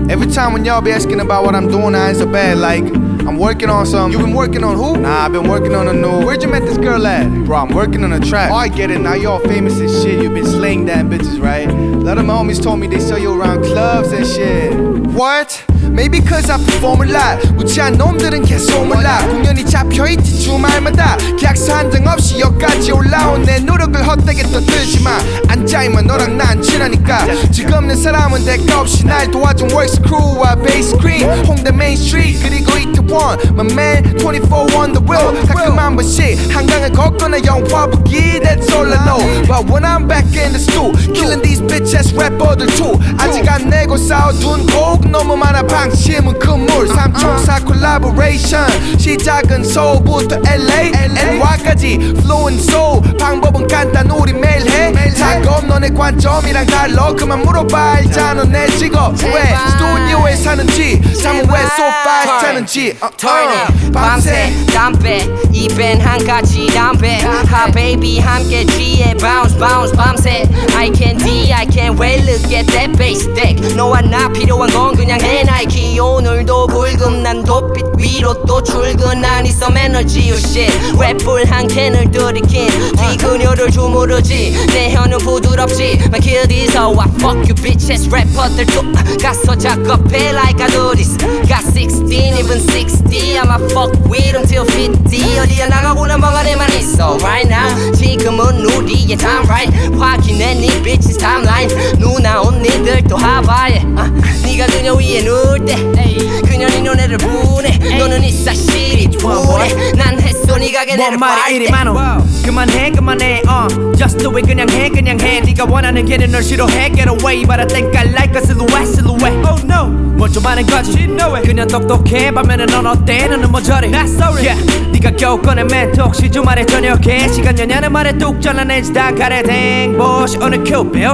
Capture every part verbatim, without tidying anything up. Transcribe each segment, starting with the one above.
Every time when y'all be asking about what I'm doing, I answer bad like I'm working on some. You been working on who? Nah, I've been working on a new. Where'd you met this girl at? Bro, I'm working on a track. Oh, I get it. Now y'all famous and shit. You been slaying damn bitches, right? A lot of my homies told me they saw you around clubs and shit. What? Maybe cause I perform a lot. 무지한 놈들은 계속 몰라. 공연이 잡혀있지 주말마다. 계약서 한 장 없이 여기까지 올라온 내 노력을 헛되게 떠들지마. 앉아있만 너랑 난 친하니까. 즐겁는 사람은 대가 없이 날 도와준 works crew와 bass cream. 홍대 main street 그리고 이태원 my man twenty-four on the wheel. 가끔 한 번씩 한강을 걷거나 영화 보기 that's all I know. But when I'm back in the stool killing these bitches rapper들 too. 아직 안 내고 싸워둔 곡 너무 많아. 방심은 그물 삼총사 콜라보레이션. 시작은 서울부터 엘에이 엔와이까지 Flowing soul 방법은 간단 우리 매일 해. 작업 너네 관점이랑 달러. 그만 물어봐 알잖아 내 직업. 왜 스튜디오에 사는지 잠은 왜 소파에 자는지. Turn up 밤새 담배 입엔 한 가지 담배. 하 baby 함께 G에 bounce bounce 밤새 I can D I can't wait look at that bass deck. 너와 나 필요한 건 그냥 해 나이키. 오늘도 불금 난 돋빛 위로 또 출근. 난 있어 에너지 oh shit. 랩불 한 캔을 들이킨 뒤 그녀를 주무르지. 내 혀는 부드럽지. My kid is oh I fuck you bitches. 래퍼들도 가서 작업해 like I do this. Got sixteen even sixty I'ma fuck with them till fifty. 어디야 나가고나 멍 안에만 있어 right now. 지금은 우리의 time right. 확인해 니 bitches timeline. 누나 언니들도 하바에 uh, 네가 그녀 위에 누울 때 그녀 네 눈에를 보내. 너는 이 사실이 우울해. 난 했어 네가 걔네를 말이 이리 많어. 그만해 그만해 uh. Just do it 그냥 해 그냥 해. 네가 원하는 걔는 널 싫어해. Get away but I think I like a silhouette silhouette. Oh no 뭘 좀 아는 거지. 그냥 똑똑해 반면에 넌 어때. 너는 뭐 저래. That's so real. Yeah. 네가 겨우 꺼낸 멘트 혹시 주말에 저녁에 시간 여냐는 말에 뚝 잘라내지 다 가래 댕보시 오늘 큐빌.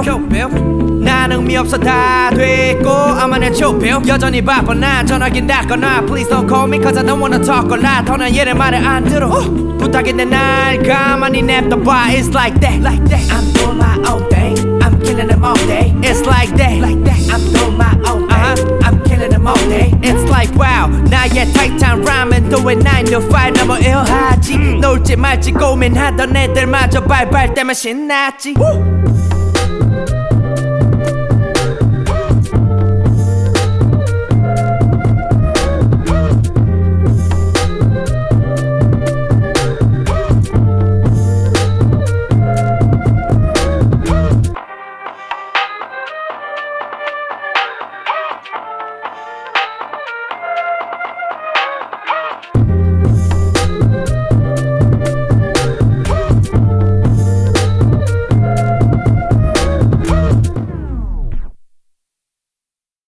난 의미 없어 다 됐고 I'm on a chill pill. 여전히 바빠 나 전화기 닫거나 Please don't call me cause I don't wanna talk or lie. 더는 얘네 말을 안 들어. uh. 부탁인데 날 가만히 냅둬봐. It's like that, like that. I'm doing my own thing. I'm killing them all day. It's like that, like that. I'm doing my own thing. uh-huh. I'm killing them all day. It's like wow 나의 타이탄 라면 또 왜 nine to five 너무 일하지. 놀지 말지 고민하던 애들마저 발발 때면 신났지.